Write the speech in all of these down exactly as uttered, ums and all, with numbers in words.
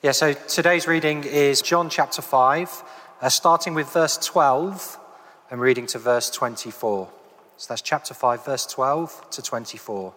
Yeah, so today's reading is John chapter five, uh, starting with verse twelve and reading to verse twenty-four. So that's chapter five, verse twelve to twenty-four.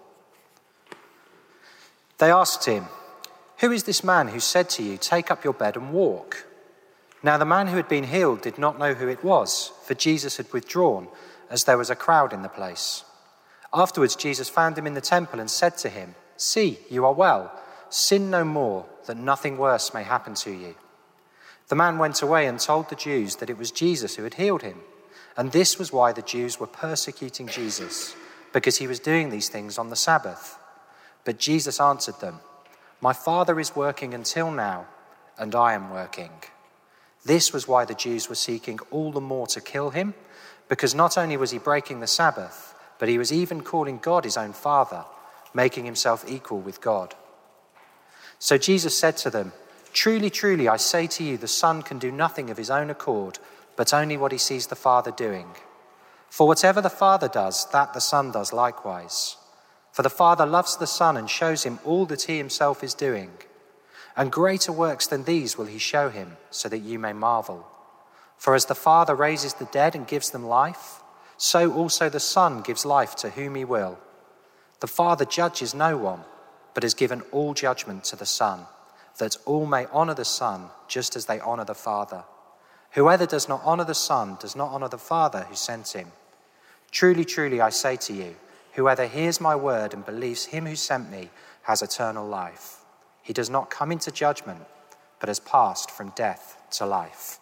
They asked him, "Who is this man who said to you, 'Take up your bed and walk'?" Now the man who had been healed did not know who it was, for Jesus had withdrawn, as there was a crowd in the place. Afterwards Jesus found him in the temple and said to him, "See, you are well. Sin no more, that nothing worse may happen to you." The man went away and told the Jews that it was Jesus who had healed him. And this was why the Jews were persecuting Jesus, because he was doing these things on the Sabbath. But Jesus answered them, "My Father is working until now, and I am working." This was why the Jews were seeking all the more to kill him, because not only was he breaking the Sabbath, but he was even calling God his own Father, making himself equal with God. So Jesus said to them, "Truly, truly, I say to you, the Son can do nothing of his own accord, but only what he sees the Father doing. For whatever the Father does, that the Son does likewise. For the Father loves the Son and shows him all that he himself is doing. And greater works than these will he show him, so that you may marvel. For as the Father raises the dead and gives them life, so also the Son gives life to whom he will. The Father judges no one, but has given all judgment to the Son, that all may honour the Son just as they honour the Father. Whoever does not honour the Son does not honour the Father who sent him. Truly, truly, I say to you, whoever hears my word and believes him who sent me has eternal life. He does not come into judgment, but has passed from death to life."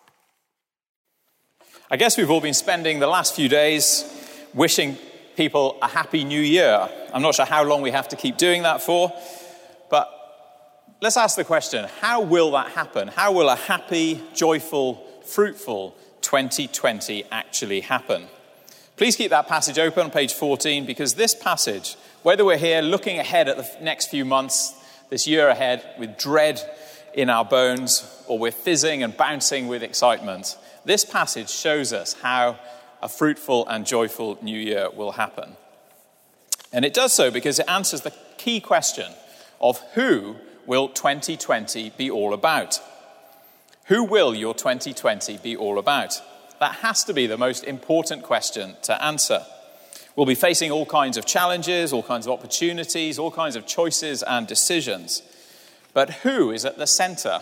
I guess we've all been spending the last few days wishing people a happy new year. I'm not sure how long we have to keep doing that for, but let's ask the question, how will that happen? How will a happy, joyful, fruitful twenty twenty actually happen? Please keep that passage open on page fourteen, because this passage, whether we're here looking ahead at the next few months, this year ahead, with dread in our bones, or we're fizzing and bouncing with excitement, this passage shows us how a fruitful and joyful new year will happen. And it does so because it answers the key question of who will twenty twenty be all about? Who will your twenty twenty be all about? That has to be the most important question to answer. We'll be facing all kinds of challenges, all kinds of opportunities, all kinds of choices and decisions. But who is at the centre?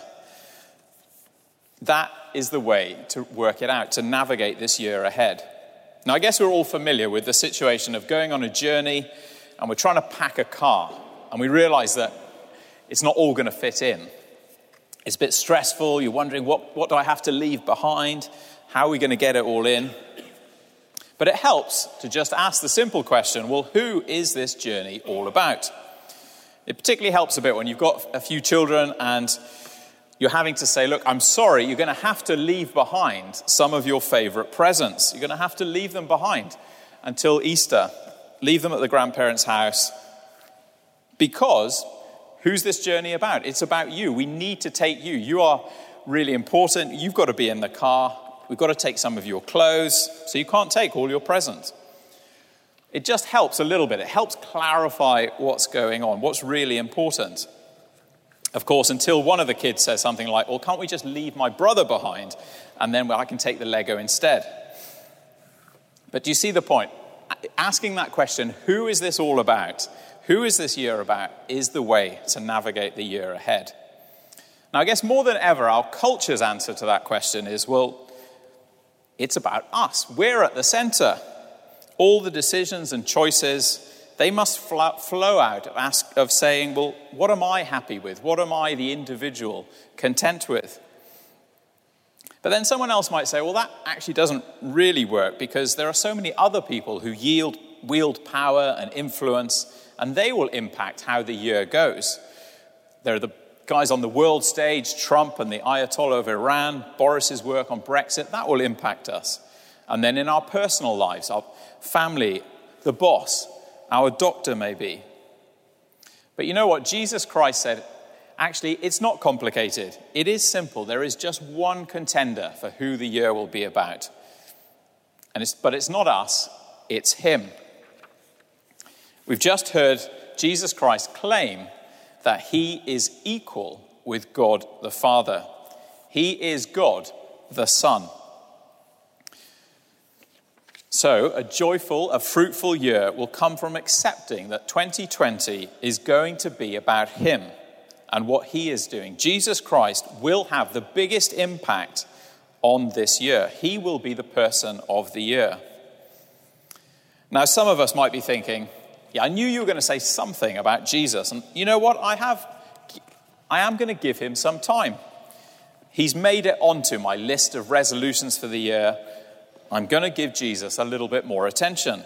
That is the way to work it out, to navigate this year ahead. Now, I guess we're all familiar with the situation of going on a journey and we're trying to pack a car and we realise that it's not all going to fit in. It's a bit stressful. You're wondering, what, what do I have to leave behind? How are we going to get it all in? But it helps to just ask the simple question, well, who is this journey all about? It particularly helps a bit when you've got a few children and you're having to say, look, I'm sorry, you're going to have to leave behind some of your favourite presents. You're going to have to leave them behind until Easter. Leave them at the grandparents' house. Because who's this journey about? It's about you. We need to take you. You are really important. You've got to be in the car. We've got to take some of your clothes. So you can't take all your presents. It just helps a little bit. It helps clarify what's going on, what's really important. Of course, until one of the kids says something like, well, can't we just leave my brother behind and then I can take the Lego instead? But do you see the point? Asking that question, who is this all about? Who is this year about? Is the way to navigate the year ahead. Now, I guess more than ever, our culture's answer to that question is, well, it's about us. We're at the centre. All the decisions and choices, they must flow out of, ask, of saying, well, what am I happy with? What am I, the individual, content with? But then someone else might say, well, that actually doesn't really work because there are so many other people who yield, wield power and influence, and they will impact how the year goes. There are the guys on the world stage, Trump and the Ayatollah of Iran, Boris's work on Brexit, that will impact us. And then in our personal lives, our family, the boss, our doctor maybe. But you know what? Jesus Christ said, actually, it's not complicated. It is simple. There is just one contender for who the year will be about. And it's, but it's not us, it's him. We've just heard Jesus Christ claim that he is equal with God the Father. He is God the Son. So a joyful, a fruitful year will come from accepting that twenty twenty is going to be about him and what he is doing. Jesus Christ will have the biggest impact on this year. He will be the person of the year. Now, some of us might be thinking, yeah, I knew you were going to say something about Jesus. And you know what? I have, I am going to give him some time. He's made it onto my list of resolutions for the year. I'm going to give Jesus a little bit more attention.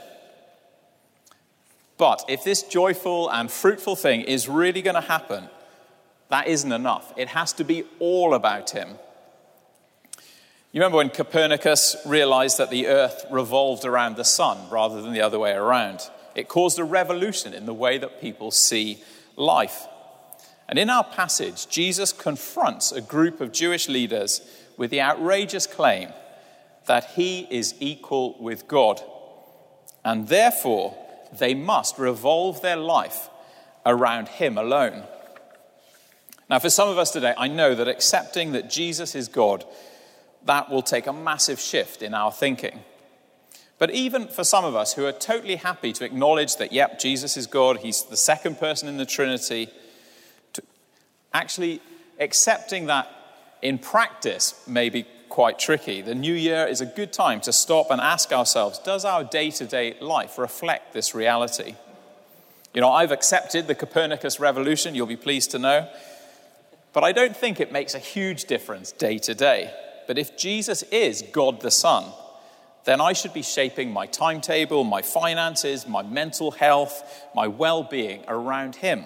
But if this joyful and fruitful thing is really going to happen, that isn't enough. It has to be all about him. You remember when Copernicus realized that the earth revolved around the sun rather than the other way around? It caused a revolution in the way that people see life. And in our passage, Jesus confronts a group of Jewish leaders with the outrageous claim that he is equal with God, and therefore they must revolve their life around him alone. Now, for some of us today, I know that accepting that Jesus is God, that will take a massive shift in our thinking. But even for some of us who are totally happy to acknowledge that, yep, Jesus is God, he's the second person in the Trinity, to actually accepting that in practice may be quite tricky. The new year is a good time to stop and ask ourselves, does our day-to-day life reflect this reality? You know, I've accepted the Copernicus revolution, you'll be pleased to know, but I don't think it makes a huge difference day to day. But if Jesus is God the Son, then I should be shaping my timetable, my finances, my mental health, my well-being around him.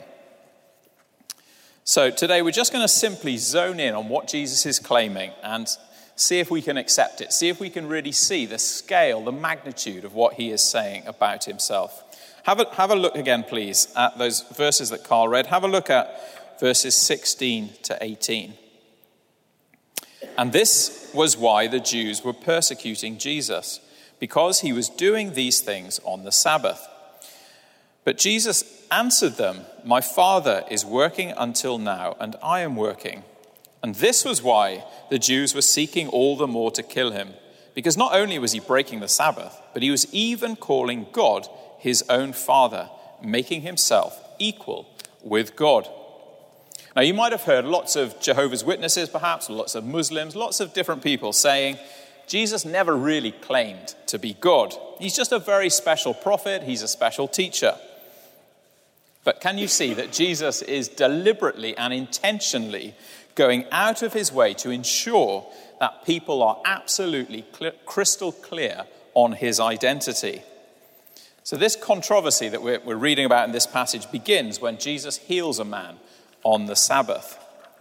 So today we're just going to simply zone in on what Jesus is claiming and see if we can accept it. See if we can really see the scale, the magnitude of what he is saying about himself. Have a, have a look again, please, at those verses that Carl read. Have a look at verses sixteen to eighteen. And this was why the Jews were persecuting Jesus, because he was doing these things on the Sabbath. But Jesus answered them, "My Father is working until now, and I am working." And this was why the Jews were seeking all the more to kill him, because not only was he breaking the Sabbath, but he was even calling God his own Father, making himself equal with God. Now, you might have heard lots of Jehovah's Witnesses, perhaps, lots of Muslims, lots of different people saying, Jesus never really claimed to be God. He's just a very special prophet. He's a special teacher. But can you see that Jesus is deliberately and intentionally going out of his way to ensure that people are absolutely cl- crystal clear on his identity? So this controversy that we're, we're reading about in this passage begins when Jesus heals a man on the Sabbath.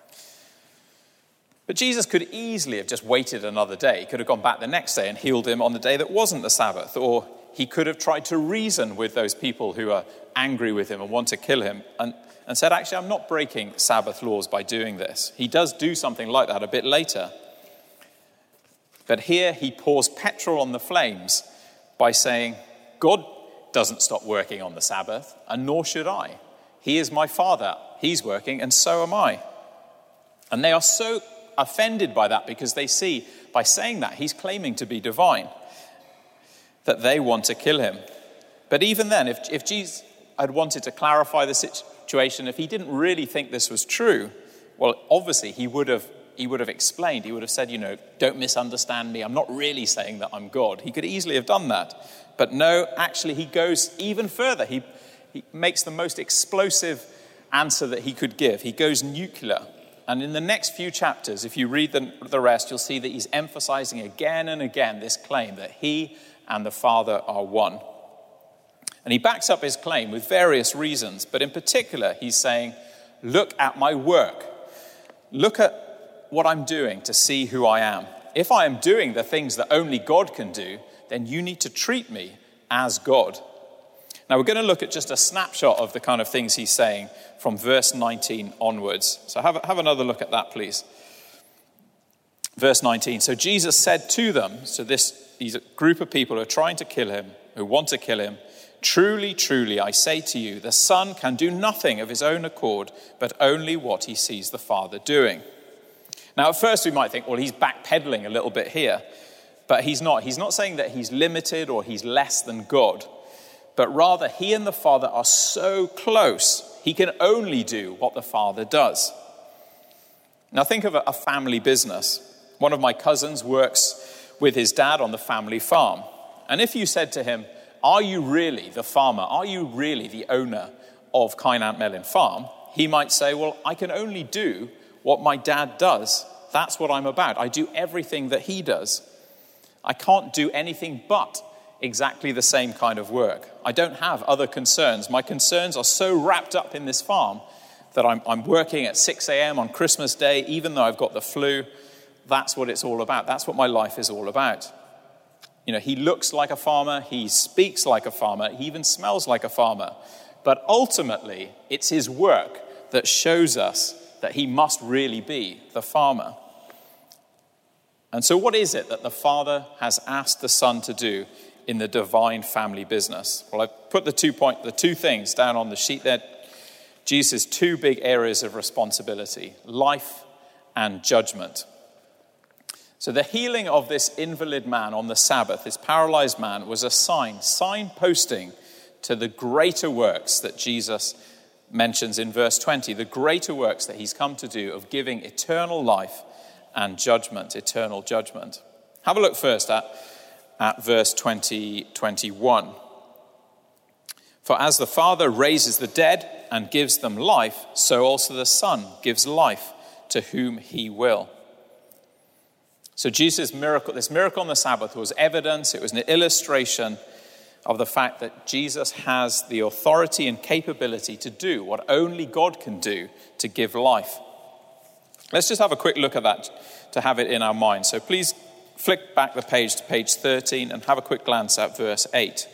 But Jesus could easily have just waited another day. He could have gone back the next day and healed him on the day that wasn't the Sabbath. Or he could have tried to reason with those people who are angry with him and want to kill him and, and said, actually, I'm not breaking Sabbath laws by doing this. He does do something like that a bit later. But here he pours petrol on the flames by saying, God doesn't stop working on the Sabbath, and nor should I. He is my Father. He's working, and so am I. And they are so offended by that because they see, by saying that, he's claiming to be divine, that they want to kill him. But even then, if, if Jesus had wanted to clarify the situation, if he didn't really think this was true, well, obviously he would have he would have explained. He would have said, you know, don't misunderstand me. I'm not really saying that I'm God. He could easily have done that. But no, actually, he goes even further. He, he makes the most explosive answer that he could give. He goes nuclear. And in the next few chapters, if you read the, the rest, you'll see that he's emphasizing again and again this claim that he and the Father are one. And he backs up his claim with various reasons. But in particular, he's saying, look at my work. Look at what I'm doing to see who I am. If I am doing the things that only God can do, then you need to treat me as God. Now, we're going to look at just a snapshot of the kind of things he's saying from verse nineteen onwards. So have, have another look at that, please. Verse nineteen. So Jesus said to them, so this these group of people who are trying to kill him, who want to kill him, Truly, truly, I say to you, the Son can do nothing of his own accord, but only what he sees the Father doing. Now, at first we might think, well, he's backpedaling a little bit here. But he's not. He's not saying that he's limited or he's less than God. But rather, he and the Father are so close, he can only do what the Father does. Now, think of a family business. One of my cousins works with his dad on the family farm. And if you said to him, are you really the farmer? Are you really the owner of Kyneant Melyn Farm? He might say, well, I can only do what my dad does. That's what I'm about. I do everything that he does. I can't do anything but exactly the same kind of work. I don't have other concerns. My concerns are so wrapped up in this farm that I'm, I'm working at six a.m. on Christmas Day, even though I've got the flu. That's what it's all about. That's what my life is all about. You know, he looks like a farmer. He speaks like a farmer. He even smells like a farmer. But ultimately, it's his work that shows us that he must really be the farmer. And so what is it that the Father has asked the Son to do in the divine family business? Well, I've put the two point, the two things down on the sheet there. Jesus' two big areas of responsibility, life and judgment. So the healing of this invalid man on the Sabbath, this paralyzed man, was a sign, signposting to the greater works that Jesus mentions in verse twenty, the greater works that he's come to do of giving eternal life and judgment, eternal judgment. Have a look first at, at verse twenty, twenty-one. For as the Father raises the dead and gives them life, so also the Son gives life to whom he will. So Jesus' miracle, this miracle on the Sabbath was evidence, it was an illustration of the fact that Jesus has the authority and capability to do what only God can do, to give life. Let's just have a quick look at that to have it in our mind. So please flick back the page to page thirteen and have a quick glance at verse eight.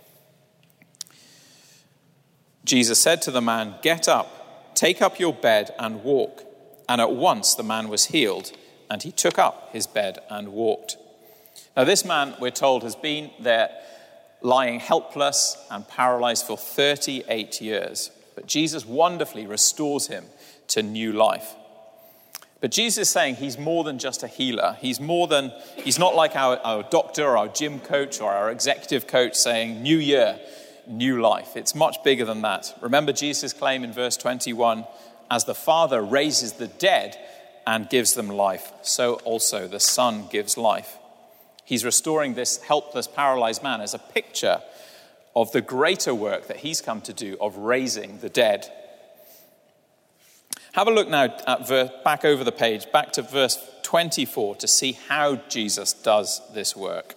Jesus said to the man, "Get up, take up your bed and walk." And at once the man was healed, and he took up his bed and walked. Now this man, we're told, has been there lying helpless and paralyzed for thirty-eight years. But Jesus wonderfully restores him to new life. But Jesus is saying he's more than just a healer. He's more than, he's not like our, our doctor or our gym coach or our executive coach saying, new year, new life. It's much bigger than that. Remember Jesus' claim in verse twenty-one, as the Father raises the dead and gives them life, so also the Son gives life. He's restoring this helpless, paralyzed man as a picture of the greater work that he's come to do of raising the dead. Have a look now at ver- back over the page, back to verse twenty-four, to see how Jesus does this work.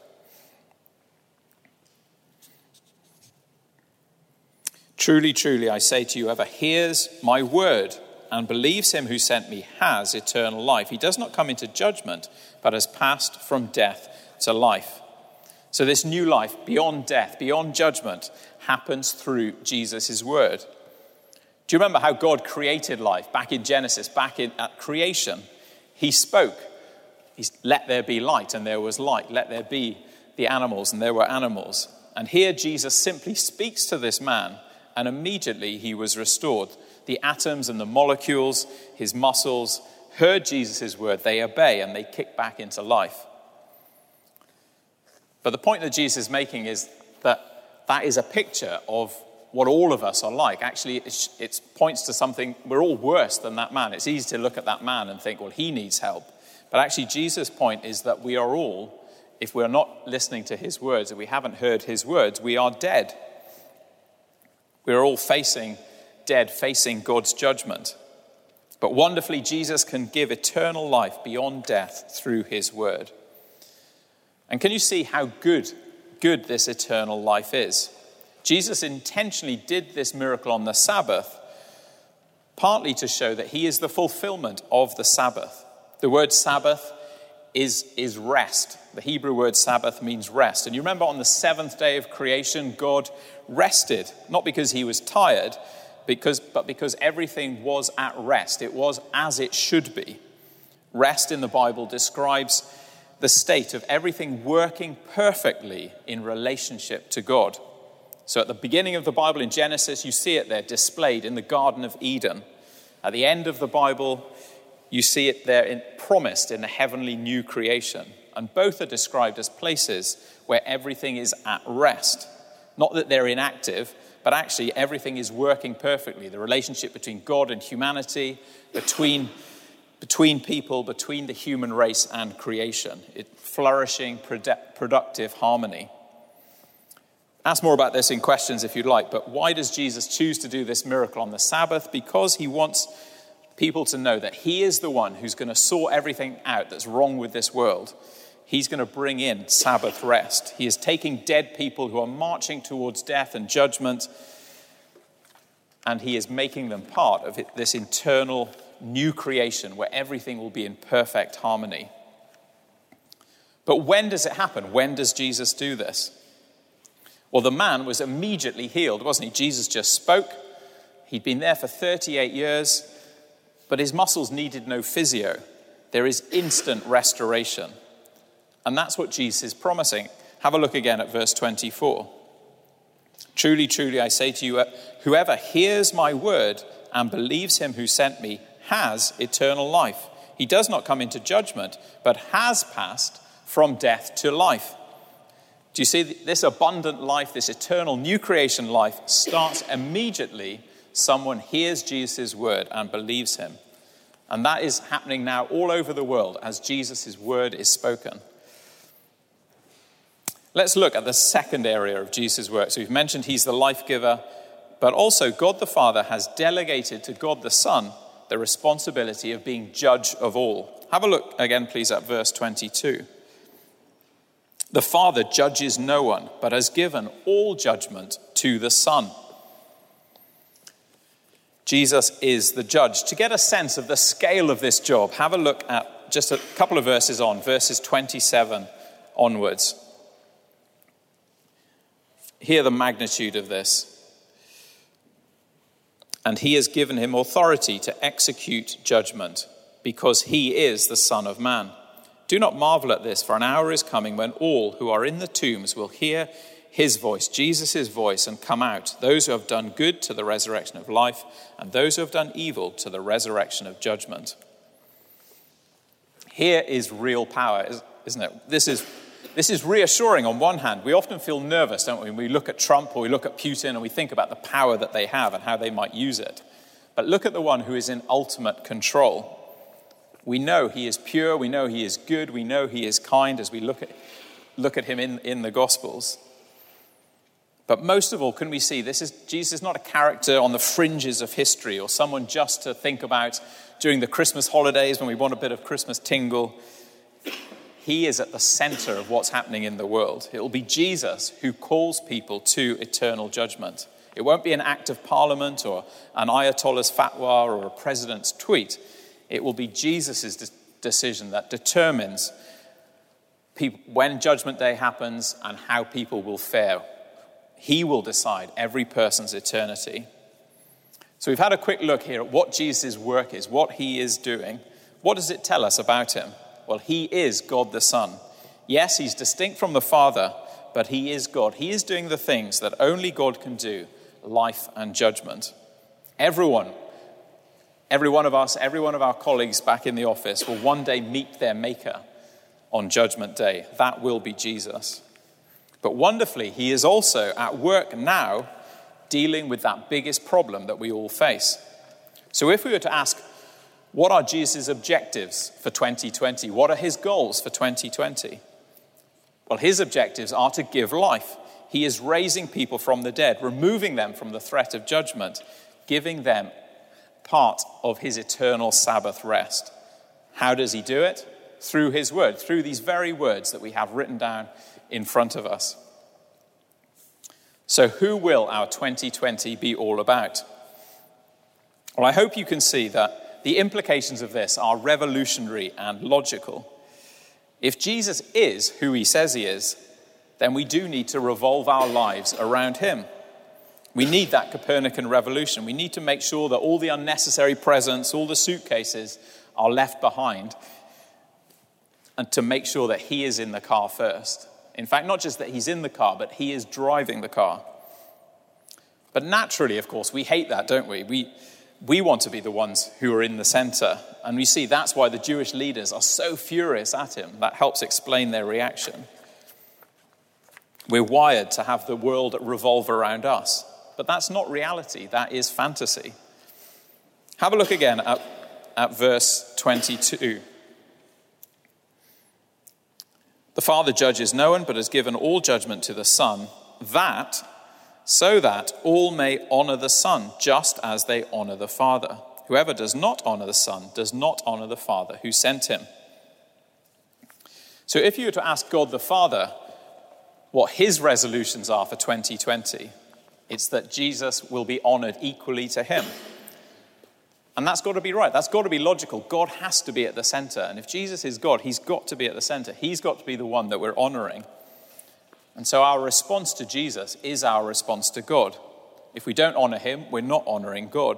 Truly, truly, I say to you, whoever hears my word and believes him who sent me has eternal life. He does not come into judgment, but has passed from death to life. So this new life, beyond death, beyond judgment, happens through Jesus' word. Do you remember how God created life back in Genesis, back in at creation? He spoke. He's, let there be light, and there was light. Let there be the animals, and there were animals. And here Jesus simply speaks to this man, and immediately he was restored. The atoms and the molecules, his muscles, heard Jesus' word. They obey, and they kick back into life. But the point that Jesus is making is that that is a picture of what all of us are like. Actually, it points to something, we're all worse than that man. It's easy to look at that man and think, well, he needs help. But actually, Jesus' point is that we are all, if we're not listening to his words, if we haven't heard his words, we are dead. We're all facing dead, facing God's judgment. But wonderfully, Jesus can give eternal life beyond death through his word. And can you see how good, good this eternal life is? Jesus intentionally did this miracle on the Sabbath, partly to show that he is the fulfillment of the Sabbath. The word Sabbath is, is rest. The Hebrew word Sabbath means rest. And you remember on the seventh day of creation, God rested, not because he was tired, because, but because everything was at rest. It was as it should be. Rest in the Bible describes the state of everything working perfectly in relationship to God. So at the beginning of the Bible in Genesis, you see it there displayed in the Garden of Eden. At the end of the Bible, you see it there in, promised in the heavenly new creation. And both are described as places where everything is at rest. Not that they're inactive, but actually everything is working perfectly. The relationship between God and humanity, between, between people, between the human race and creation. It flourishing, produ- productive harmony. Ask more about this in questions if you'd like, but why does Jesus choose to do this miracle on the Sabbath? Because he wants people to know that he is the one who's going to sort everything out that's wrong with this world. He's going to bring in Sabbath rest. He is taking dead people who are marching towards death and judgment, and he is making them part of it, this eternal new creation where everything will be in perfect harmony. But when does it happen? When does Jesus do this? Well, the man was immediately healed, wasn't he? Jesus just spoke. He'd been there for thirty-eight years, but his muscles needed no physio. There is instant restoration. And that's what Jesus is promising. Have a look again at verse twenty-four. Truly, truly, I say to you, whoever hears my word and believes him who sent me has eternal life. He does not come into judgment, but has passed from death to life. Do you see this abundant life, this eternal new creation life starts immediately someone hears Jesus' word and believes him. And that is happening now all over the world as Jesus' word is spoken. Let's look at the second area of Jesus' work. So we've mentioned he's the life giver, but also God the Father has delegated to God the Son the responsibility of being judge of all. Have a look again, please, at verse twenty-two. The Father judges no one, but has given all judgment to the Son. Jesus is the judge. To get a sense of the scale of this job, have a look at just a couple of verses on, verses twenty-seven onwards. Hear the magnitude of this. And he has given him authority to execute judgment, because he is the Son of Man. Do not marvel at this, for an hour is coming when all who are in the tombs will hear his voice, Jesus' voice, and come out. Those who have done good to the resurrection of life, and those who have done evil to the resurrection of judgment. Here is real power, isn't it? This is, this is reassuring on one hand. We often feel nervous, don't we? When we look at Trump or we look at Putin and we think about the power that they have and how they might use it. But look at the one who is in ultimate control. We know he is pure, we know he is good, we know he is kind as we look at, look at him in, in the Gospels. But most of all, can we see this is Jesus is not a character on the fringes of history or someone just to think about during the Christmas holidays when we want a bit of Christmas tingle. He is at the center of what's happening in the world. It will be Jesus who calls people to eternal judgment. It won't be an act of parliament or an ayatollah's fatwa or a president's tweet. It will be Jesus' de- decision that determines people, when Judgment Day happens and how people will fare. He will decide every person's eternity. So we've had a quick look here at what Jesus' work is, what he is doing. What does it tell us about him? Well, he is God the Son. Yes, he's distinct from the Father, but he is God. He is doing the things that only God can do, life and judgment. Everyone Every one of us, every one of our colleagues back in the office will one day meet their Maker on Judgment Day. That will be Jesus. But wonderfully, he is also at work now dealing with that biggest problem that we all face. So if we were to ask, what are Jesus' objectives for twenty twenty? What are his goals for twenty twenty? Well, his objectives are to give life. He is raising people from the dead, removing them from the threat of judgment, giving them part of his eternal Sabbath rest. How does he do it? Through his word, through these very words that we have written down in front of us. So who will our twenty twenty be all about? Well, I hope you can see that the implications of this are revolutionary and logical. If Jesus is who he says he is, then we do need to revolve our lives around him. We need that Copernican revolution. We need to make sure that all the unnecessary presents, all the suitcases are left behind, and to make sure that he is in the car first. In fact, not just that he's in the car, but he is driving the car. But naturally, of course, we hate that, don't we? We we want to be the ones who are in the center. And we see that's why the Jewish leaders are so furious at him. That helps explain their reaction. We're wired to have the world revolve around us. But that's not reality. That is fantasy. Have a look again at, at verse twenty-two. The Father judges no one, but has given all judgment to the Son, that, so that all may honor the Son, just as they honor the Father. Whoever does not honor the Son does not honor the Father who sent him. So if you were to ask God the Father what his resolutions are for twenty twenty, it's that Jesus will be honored equally to him. And that's got to be right. That's got to be logical. God has to be at the center. And if Jesus is God, he's got to be at the center. He's got to be the one that we're honoring. And so our response to Jesus is our response to God. If we don't honor him, we're not honoring God.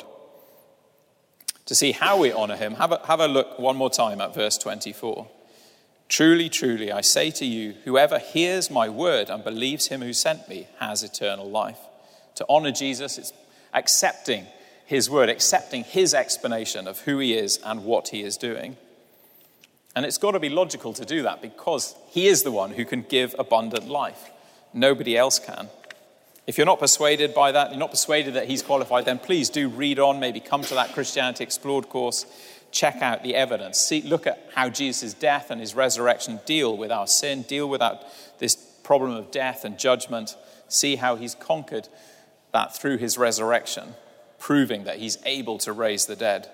To see how we honor him, have a, have a look one more time at verse twenty-four. Truly, truly, I say to you, whoever hears my word and believes him who sent me has eternal life. To honor Jesus, it's accepting his word, accepting his explanation of who he is and what he is doing. And it's got to be logical to do that because he is the one who can give abundant life. Nobody else can. If you're not persuaded by that, you're not persuaded that he's qualified, then please do read on, maybe come to that Christianity Explored course, check out the evidence, see, look at how Jesus' death and his resurrection deal with our sin, deal with our, this problem of death and judgment, see how he's conquered that through his resurrection, proving that he's able to raise the dead.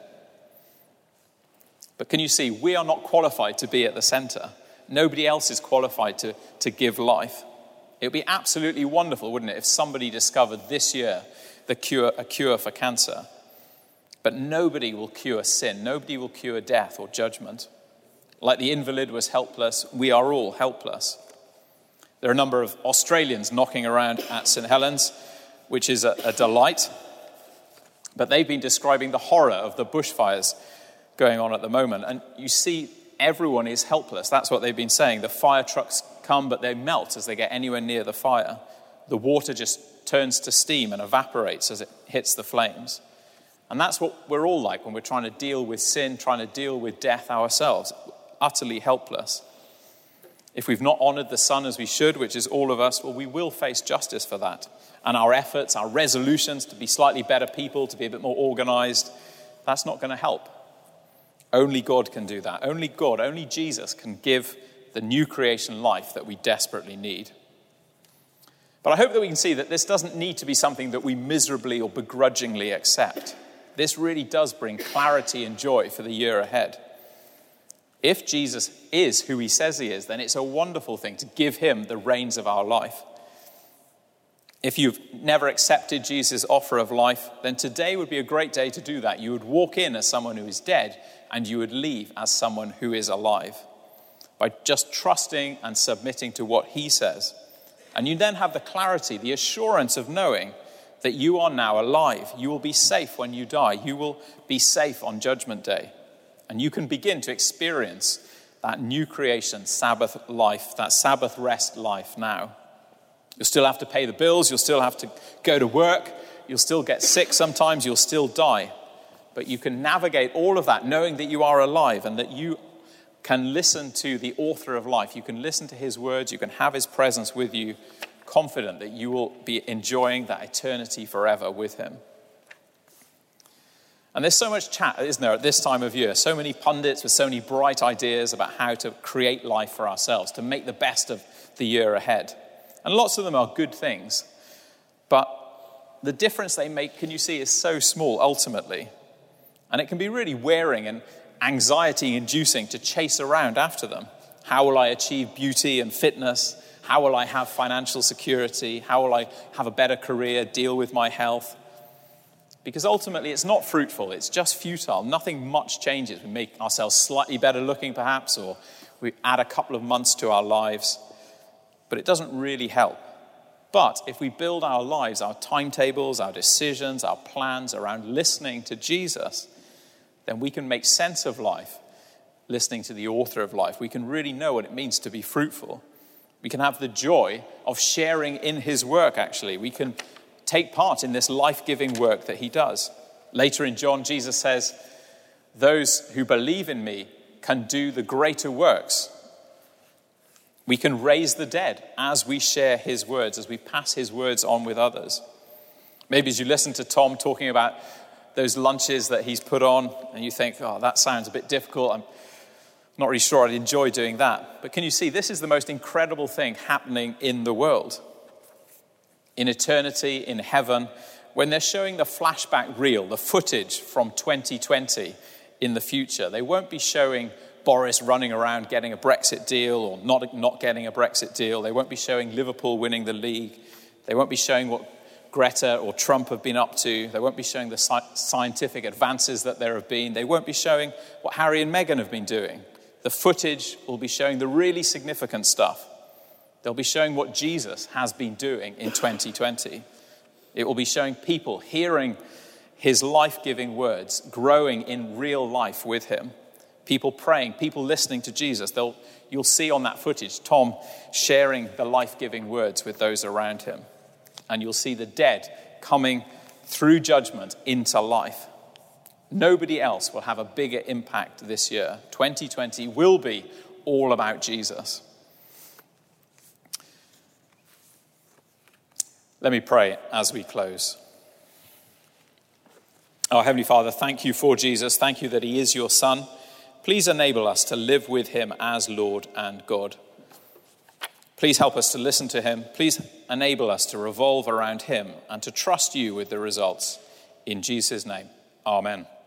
But can you see, we are not qualified to be at the center. Nobody else is qualified to, to give life. It would be absolutely wonderful, wouldn't it, if somebody discovered this year the cure, a cure for cancer. But nobody will cure sin. Nobody will cure death or judgment. Like the invalid was helpless, we are all helpless. There are a number of Australians knocking around at St Helens, which is a, a delight. But they've been describing the horror of the bushfires going on at the moment. And you see, everyone is helpless. That's what they've been saying. The fire trucks come, but they melt as they get anywhere near the fire. The water just turns to steam and evaporates as it hits the flames. And that's what we're all like when we're trying to deal with sin, trying to deal with death ourselves, utterly helpless. If we've not honored the Son as we should, which is all of us, well, we will face justice for that. And our efforts, our resolutions to be slightly better people, to be a bit more organized, that's not going to help. Only God can do that. Only God, only Jesus can give the new creation life that we desperately need. But I hope that we can see that this doesn't need to be something that we miserably or begrudgingly accept. This really does bring clarity and joy for the year ahead. If Jesus is who he says he is, then it's a wonderful thing to give him the reins of our life. If you've never accepted Jesus' offer of life, then today would be a great day to do that. You would walk in as someone who is dead, and you would leave as someone who is alive by just trusting and submitting to what he says. And you then have the clarity, the assurance of knowing that you are now alive. You will be safe when you die. You will be safe on Judgment Day. And you can begin to experience that new creation, Sabbath life, that Sabbath rest life now. You'll still have to pay the bills. You'll still have to go to work. You'll still get sick sometimes. You'll still die. But you can navigate all of that knowing that you are alive and that you can listen to the author of life. You can listen to his words. You can have his presence with you, confident that you will be enjoying that eternity forever with him. And there's so much chat, isn't there, at this time of year? So many pundits with so many bright ideas about how to create life for ourselves, to make the best of the year ahead. And lots of them are good things. But the difference they make, can you see, is so small ultimately. And it can be really wearing and anxiety-inducing to chase around after them. How will I achieve beauty and fitness? How will I have financial security? How will I have a better career, deal with my health? Because ultimately it's not fruitful, it's just futile. Nothing much changes. We make ourselves slightly better looking perhaps, or we add a couple of months to our lives. But it doesn't really help. But if we build our lives, our timetables, our decisions, our plans around listening to Jesus, then we can make sense of life, listening to the author of life. We can really know what it means to be fruitful. We can have the joy of sharing in his work, actually. We can take part in this life-giving work that he does. Later in John, Jesus says, those who believe in me can do the greater works. We can raise the dead as we share his words, as we pass his words on with others. Maybe as you listen to Tom talking about those lunches that he's put on, and you think, oh, that sounds a bit difficult. I'm not really sure I'd enjoy doing that. But can you see, this is the most incredible thing happening in the world. In eternity, in heaven, when they're showing the flashback reel, the footage from twenty twenty in the future, they won't be showing Boris running around getting a Brexit deal or not, not getting a Brexit deal. They won't be showing Liverpool winning the league. They won't be showing what Greta or Trump have been up to. They won't be showing the sci- scientific advances that there have been. They won't be showing what Harry and Meghan have been doing. The footage will be showing the really significant stuff. They'll be showing what Jesus has been doing in twenty twenty. It will be showing people hearing his life-giving words, growing in real life with him. People praying, people listening to Jesus. They'll, you'll see on that footage Tom sharing the life-giving words with those around him. And you'll see the dead coming through judgment into life. Nobody else will have a bigger impact this year. twenty twenty will be all about Jesus. Let me pray as we close. Our Heavenly Father, thank you for Jesus. Thank you that he is your Son. Please enable us to live with him as Lord and God. Please help us to listen to him. Please enable us to revolve around him and to trust you with the results. In Jesus' name, amen.